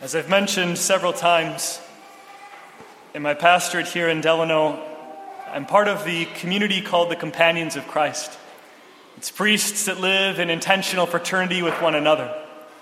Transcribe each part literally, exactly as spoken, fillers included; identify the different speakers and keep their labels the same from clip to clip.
Speaker 1: As I've mentioned several times, in my pastorate here in Delano, I'm part of the community called the Companions of Christ. It's priests that live in intentional fraternity with one another.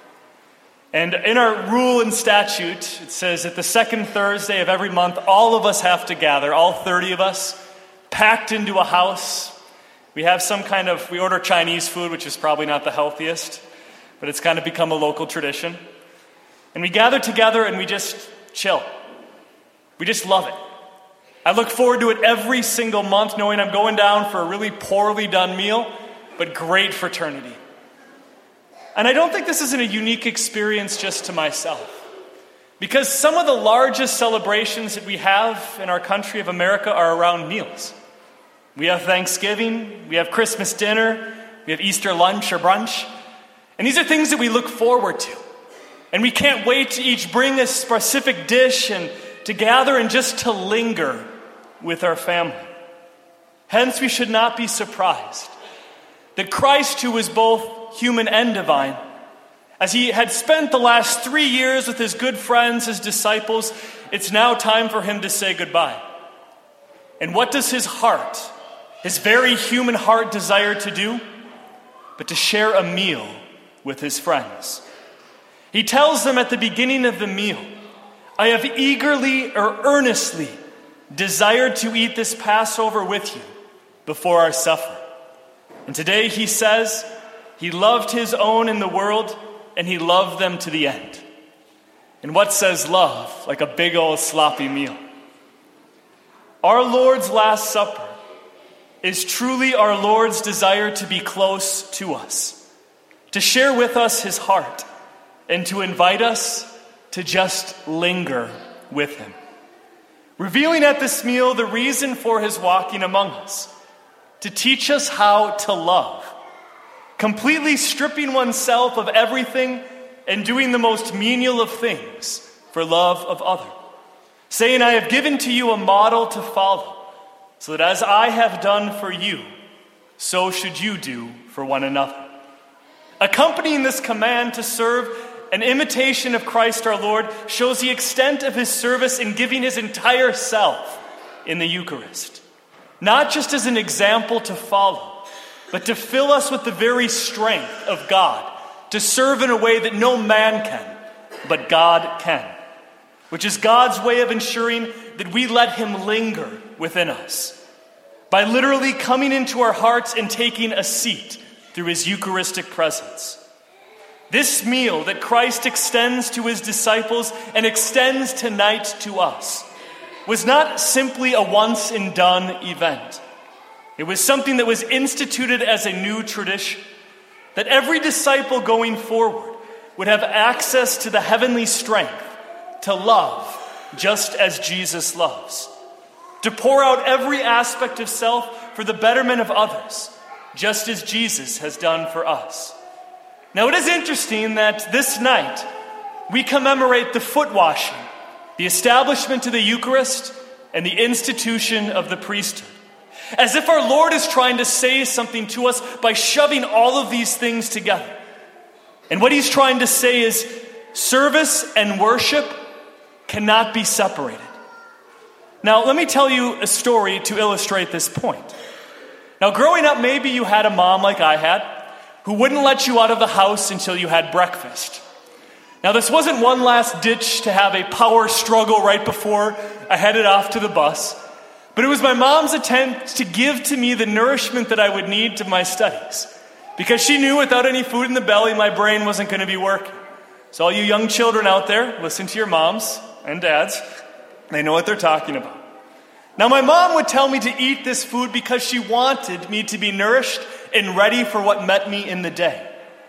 Speaker 1: And in our rule and statute, it says that the second Thursday of every month, all of us have to gather, all thirty of us, packed into a house. We have some kind of, we order Chinese food, which is probably not the healthiest, but it's kind of become a local tradition. And we gather together and we just chill. We just love it. I look forward to it every single month, knowing I'm going down for a really poorly done meal, but great fraternity. And I don't think this is a unique experience just to myself, because some of the largest celebrations that we have in our country of America are around meals. We have Thanksgiving, we have Christmas dinner, we have Easter lunch or brunch, and these are things that we look forward to. And we can't wait to each bring a specific dish and to gather and just to linger with our family. Hence, we should not be surprised that Christ, who was both human and divine, as he had spent the last three years with his good friends, his disciples, it's now time for him to say goodbye. And what does his heart, his very human heart, desire to do? But to share a meal with his friends. He tells them at the beginning of the meal, I have eagerly or earnestly desired to eat this Passover with you before our supper. And today he says he loved his own in the world and he loved them to the end. And what says love like a big old sloppy meal? Our Lord's Last Supper is truly our Lord's desire to be close to us, to share with us his heart, and to invite us to just linger with him. Revealing at this meal the reason for his walking among us, to teach us how to love, completely stripping oneself of everything and doing the most menial of things for love of others. Saying, I have given to you a model to follow, so that as I have done for you, so should you do for one another. Accompanying this command to serve, an imitation of Christ our Lord shows the extent of his service in giving his entire self in the Eucharist. Not just as an example to follow, but to fill us with the very strength of God, to serve in a way that no man can, but God can. Which is God's way of ensuring that we let him linger within us, by literally coming into our hearts and taking a seat through his Eucharistic presence. This meal that Christ extends to his disciples and extends tonight to us was not simply a once and done event. It was something that was instituted as a new tradition, that every disciple going forward would have access to the heavenly strength to love just as Jesus loves, to pour out every aspect of self for the betterment of others, just as Jesus has done for us. Now, it is interesting that this night we commemorate the foot washing, the establishment of the Eucharist, and the institution of the priesthood. As if our Lord is trying to say something to us by shoving all of these things together. And what he's trying to say is service and worship cannot be separated. Now, let me tell you a story to illustrate this point. Now, growing up, maybe you had a mom like I had, who wouldn't let you out of the house until you had breakfast. Now, this wasn't one last ditch to have a power struggle right before I headed off to the bus, but it was my mom's attempt to give to me the nourishment that I would need to my studies, because she knew without any food in the belly, my brain wasn't going to be working. So all you young children out there, listen to your moms and dads. They know what they're talking about. Now, my mom would tell me to eat this food because she wanted me to be nourished and ready for what met me in the day.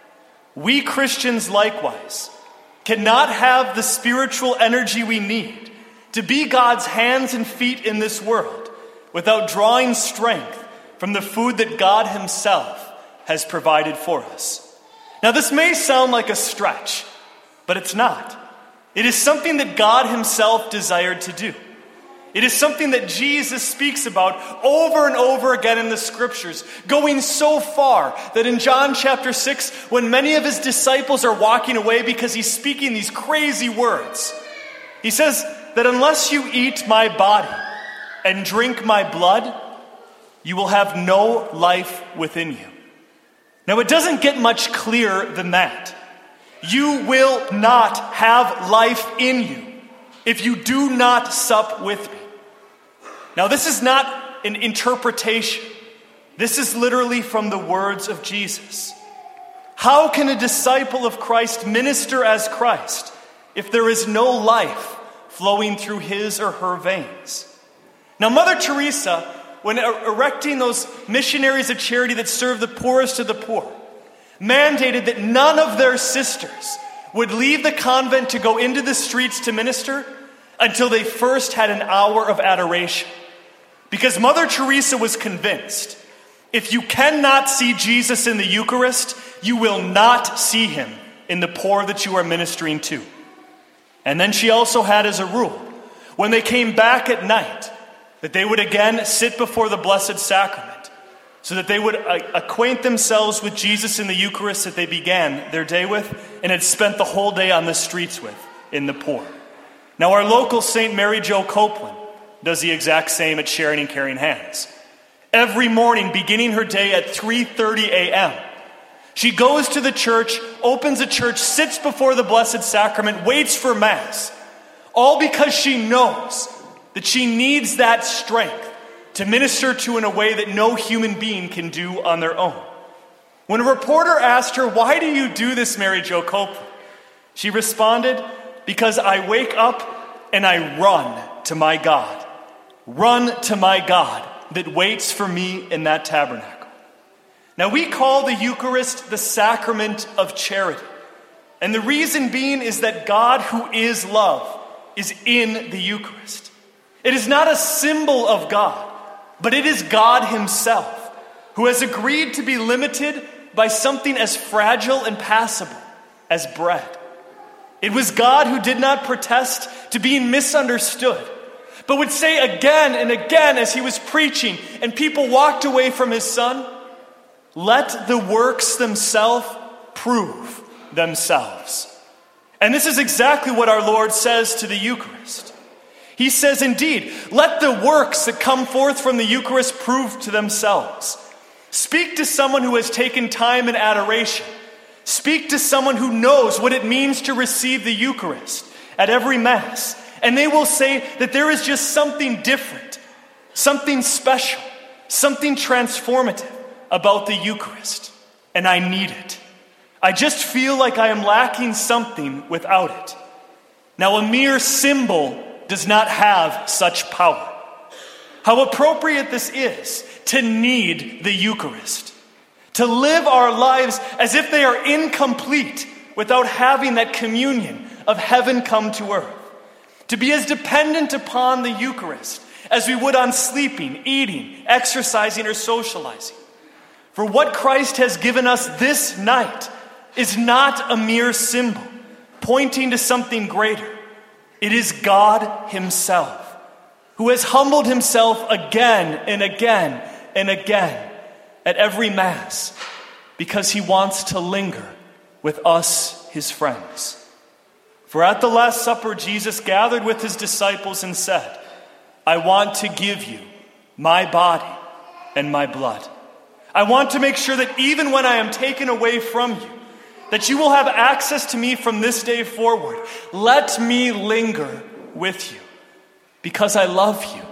Speaker 1: We Christians, likewise, cannot have the spiritual energy we need to be God's hands and feet in this world without drawing strength from the food that God himself has provided for us. Now, this may sound like a stretch, but it's not. It is something that God himself desired to do. It is something that Jesus speaks about over and over again in the scriptures, going so far that in John chapter six, when many of his disciples are walking away because he's speaking these crazy words, he says that unless you eat my body and drink my blood, you will have no life within you. Now, it doesn't get much clearer than that. You will not have life in you if you do not sup with me. Now, this is not an interpretation. This is literally from the words of Jesus. How can a disciple of Christ minister as Christ if there is no life flowing through his or her veins? Now, Mother Teresa, when erecting those missionaries of charity that serve the poorest of the poor, mandated that none of their sisters would leave the convent to go into the streets to minister until they first had an hour of adoration. Because Mother Teresa was convinced, if you cannot see Jesus in the Eucharist, you will not see him in the poor that you are ministering to. And then she also had as a rule, when they came back at night, that they would again sit before the Blessed Sacrament, so that they would acquaint themselves with Jesus in the Eucharist that they began their day with and had spent the whole day on the streets with, in the poor. Now, our local Saint Mary Jo Copeland does the exact same at Sharing and Caring Hands. Every morning, beginning her day at three thirty a.m., she goes to the church, opens a church, sits before the Blessed Sacrament, waits for Mass, all because she knows that she needs that strength to minister to in a way that no human being can do on their own. When a reporter asked her, "Why do you do this, Mary Jo Copeland?" she responded, "Because I wake up and I run to my God. Run to my God that waits for me in that tabernacle." Now, we call the Eucharist the sacrament of charity. And the reason being is that God, who is love, is in the Eucharist. It is not a symbol of God, but it is God himself, who has agreed to be limited by something as fragile and passable as bread. It was God who did not protest to being misunderstood, but would say again and again as he was preaching and people walked away from his son, "Let the works themselves prove themselves." And this is exactly what our Lord says to the Eucharist. He says, indeed, let the works that come forth from the Eucharist prove to themselves. Speak to someone who has taken time in adoration. Speak to someone who knows what it means to receive the Eucharist at every Mass. And they will say that there is just something different, something special, something transformative about the Eucharist. And I need it. I just feel like I am lacking something without it. Now, a mere symbol does not have such power. How appropriate this is to need the Eucharist. To live our lives as if they are incomplete without having that communion of heaven come to earth. To be as dependent upon the Eucharist as we would on sleeping, eating, exercising, or socializing. For what Christ has given us this night is not a mere symbol pointing to something greater. It is God himself, who has humbled himself again and again and again at every Mass because he wants to linger with us, his friends. For at the Last Supper, Jesus gathered with his disciples and said, "I want to give you my body and my blood. I want to make sure that even when I am taken away from you, that you will have access to me from this day forward. Let me linger with you because I love you."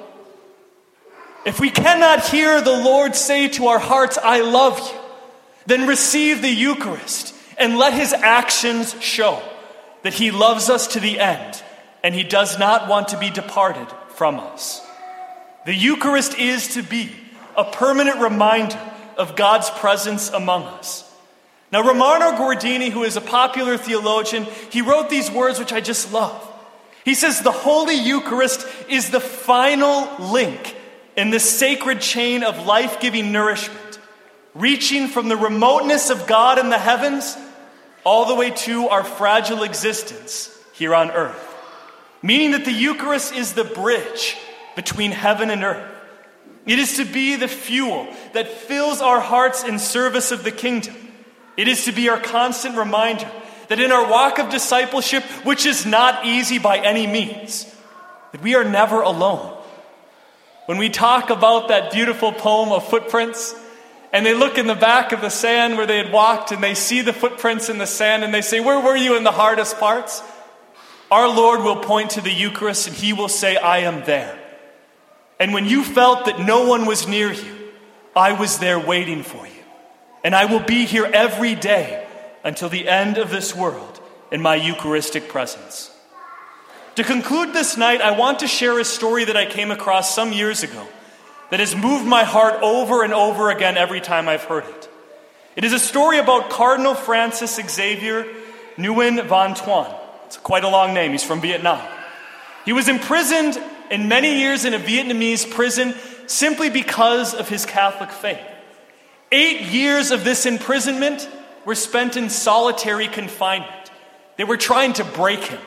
Speaker 1: If we cannot hear the Lord say to our hearts, "I love you," then receive the Eucharist and let his actions show that he loves us to the end and he does not want to be departed from us. The Eucharist is to be a permanent reminder of God's presence among us. Now, Romano Guardini, who is a popular theologian, he wrote these words which I just love. He says, "The Holy Eucharist is the final link in the sacred chain of life-giving nourishment, reaching from the remoteness of God in the heavens all the way to our fragile existence here on earth." Meaning that the Eucharist is the bridge between heaven and earth. It is to be the fuel that fills our hearts in service of the kingdom. It is to be our constant reminder that in our walk of discipleship, which is not easy by any means, that we are never alone. When we talk about that beautiful poem of footprints, and they look in the back of the sand where they had walked, and they see the footprints in the sand, and they say, "Where were you in the hardest parts?" Our Lord will point to the Eucharist, and he will say, "I am there. And when you felt that no one was near you, I was there waiting for you. And I will be here every day until the end of this world in my Eucharistic presence." To conclude this night, I want to share a story that I came across some years ago that has moved my heart over and over again every time I've heard it. It is a story about Cardinal Francis Xavier Nguyen Van Thuan. It's quite a long name. He's from Vietnam. He was imprisoned in many years in a Vietnamese prison simply because of his Catholic faith. Eight years of this imprisonment were spent in solitary confinement. They were trying to break him.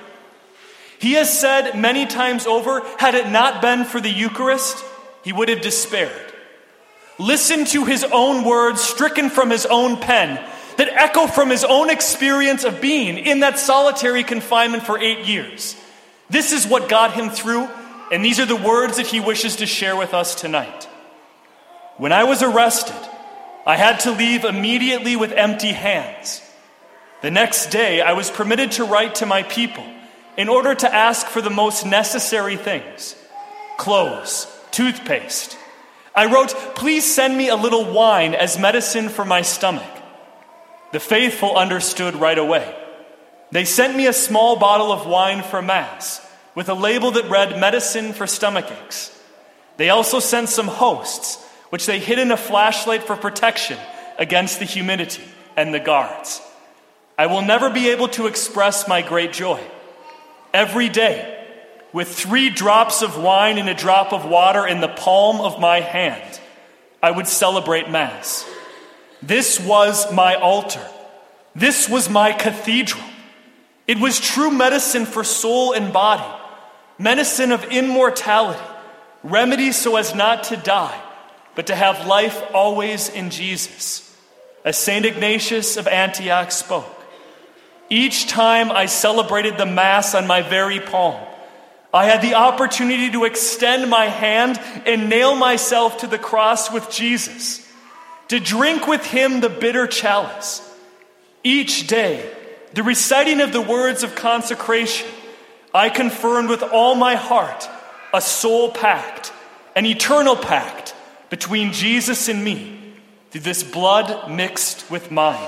Speaker 1: He has said many times over, had it not been for the Eucharist, he would have despaired. Listen to his own words, stricken from his own pen, that echo from his own experience of being in that solitary confinement for eight years. This is what got him through, and these are the words that he wishes to share with us tonight. "When I was arrested, I had to leave immediately with empty hands. The next day, I was permitted to write to my people in order to ask for the most necessary things: clothes, toothpaste. I wrote, 'Please send me a little wine as medicine for my stomach.' The faithful understood right away. They sent me a small bottle of wine for Mass with a label that read 'Medicine for stomach aches.' They also sent some hosts, which they hid in a flashlight for protection against the humidity and the guards. I will never be able to express my great joy. Every day, with three drops of wine and a drop of water in the palm of my hand, I would celebrate Mass. This was my altar. This was my cathedral. It was true medicine for soul and body, medicine of immortality, remedy so as not to die, but to have life always in Jesus. As Saint Ignatius of Antioch spoke, each time I celebrated the Mass on my very palm, I had the opportunity to extend my hand and nail myself to the cross with Jesus, to drink with him the bitter chalice. Each day, the reciting of the words of consecration, I confirmed with all my heart a soul pact, an eternal pact between Jesus and me through this blood mixed with mine.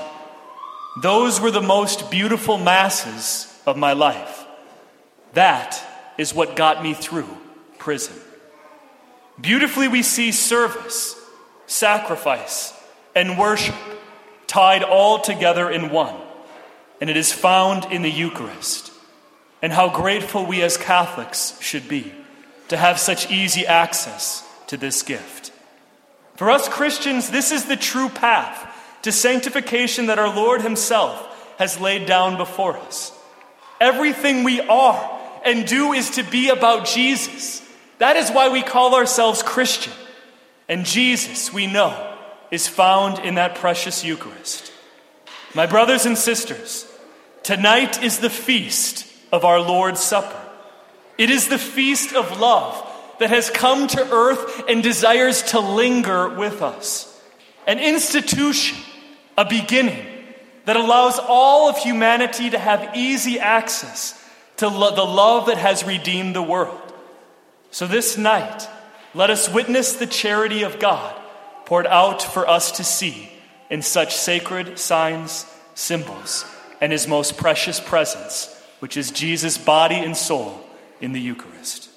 Speaker 1: Those were the most beautiful Masses of my life. That is what got me through prison." Beautifully we see service, sacrifice, and worship tied all together in one. And it is found in the Eucharist. And how grateful we as Catholics should be to have such easy access to this gift. For us Christians, this is the true path to sanctification that our Lord himself has laid down before us. Everything we are and do is to be about Jesus. That is why we call ourselves Christian. And Jesus, we know, is found in that precious Eucharist. My brothers and sisters, tonight is the feast of our Lord's Supper. It is the feast of love that has come to earth and desires to linger with us. An institution, a beginning, that allows all of humanity to have easy access to lo- the love that has redeemed the world. So this night, let us witness the charity of God poured out for us to see in such sacred signs, symbols, and his most precious presence, which is Jesus' body and soul in the Eucharist.